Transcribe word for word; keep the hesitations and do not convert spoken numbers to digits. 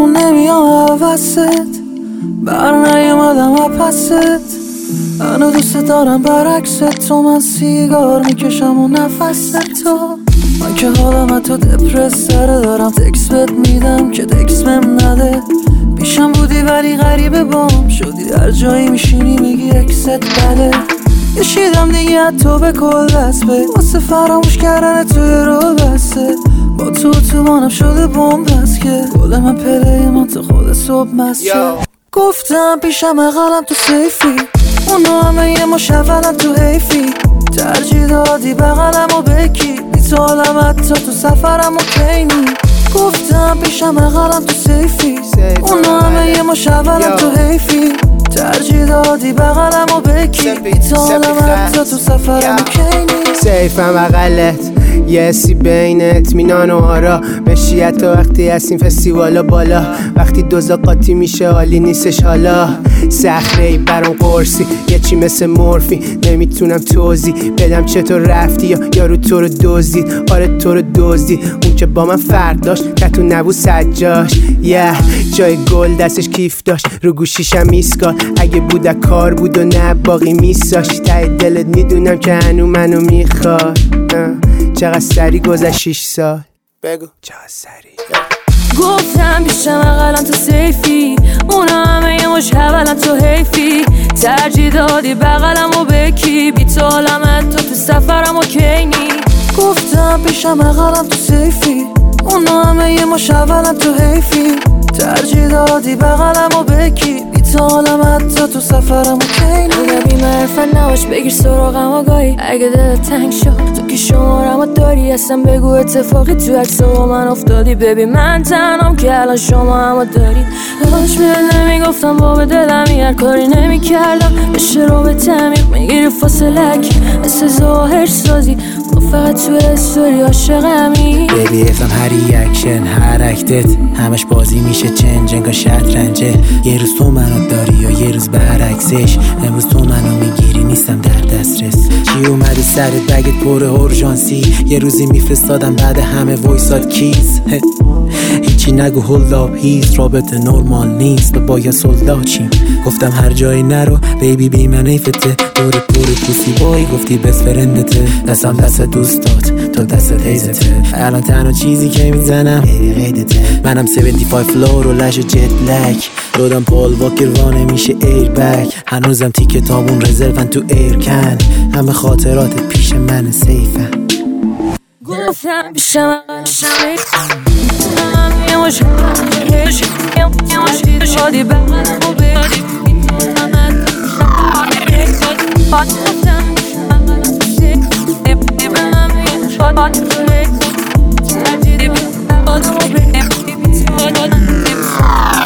اون نمیام عوضت، بر نیومدم اپست. منو دوست دارم برعکس تو، من سیگار میکشم و نفس تو. من که حالم تو دپرس سره دارم، تکس بهت میدم که تکس بهم نده. پیشم بودی ولی غریبه بام شدی، هر جایی میشینی میگی اکست بله. کشیدم دیگه تو به کل دست به، واسه فراموش کردن توی رو بسته. با تو تو مانم شده بومبست که گل من پله من تو خود صبح مسجد. گفتم پیشم اقلم تو سیفی، اونو همه یه مشولم تو حیفی. ترجیح دادی بغلم و بکی، بی تو حالم حتی تو سفرم و کینی. گفتم پیشم اقلم تو سیفی، اونو همه یه مشولم تو حیفی. ترجیح دادی بغلم و بکی، بی تو حالم حتی تو سفرم و کینی. سیفم اقلت یه حسی بین اطمینان و آرا، بشی تا وقتی هستیم فستیوالا بالا. وقتی دوزا قاطی میشه حالی نیستش حالا. صخره‌ای برام قرصی یه چی مثل مورفی، نمیتونم توضیح بدم چطور رفتی یا یارو تو رو دزدید. آره تو رو دزدید، اون که با من فرق داشت تتو نبود سجاش. یه yeah. جای گل دستش کیف داشت، رو گوشیشم میسکال. اگه بوده کار بود و نه باقی میساشت. ته دلت میدونم که هنو منو میخواد. چقدر سری گذشت شیش سال، بگو چقدر سری. گفتم پیشم اقلم تو سیفی، اونا همه یه مش حولم تو حیفی. ترجیح دادی بغلم و بکی، بی تو حالم حتی تو سفرم و کینی. گفتم پیشم اقلم تو سیفی، اونا همه یه مش حولم تو حیفی. ترجیح دادی بغلم و بکی، بی تو حالم حتی تو سفرم و کینی. اگه بی معرفت نباش بگیر سراغم آگاهی، اگه دلت تنگ شد تو که شمارم داری. اصلا بگو اتفاقی تو عکس با من افتادی. ببین من تنام که الان شما همه داری. داش بهت نمیگفتم با به دلمی، هر کاری نمیکردم بشه رو به تعمیق. میگیری فاصلک مثل ظاهر سازی، با فقط تو استوری عاشقمی. بیبی افم هر ریاکشن هر اکتت همش بازی میشه چنج انگار شطرنجه. یه روز تو منو داری یا یه روز برعکسش. امروز تو منو میگیری نیستم در دسترس. چی اومده سرت بگت پر اورژانسی، یه روزی میفرستادم بعد همه وایساد کیز. هیچی نگو هولد آپ هیز، رابطه نورمال نیست به باید سلدا چیم. گفتم هر جایی نرو بیبی بی من ایفته، دور پر پوسی بای گفتی بس فرندته. دستم دست دوستات تا دست هیزته، الان تنها چیزی که میزنم بیبی قیدته. منم هفتاد و پنج فلور و لش جت بلک، دادم پال واکر وانه میشه ایر بک. هنوزم تی کتابون رزرون تو ایر کن، همه خاطراتت پیش من سیفن. گفتم پیشم یه مش یه مش شادی بغلم و بگی. گفتم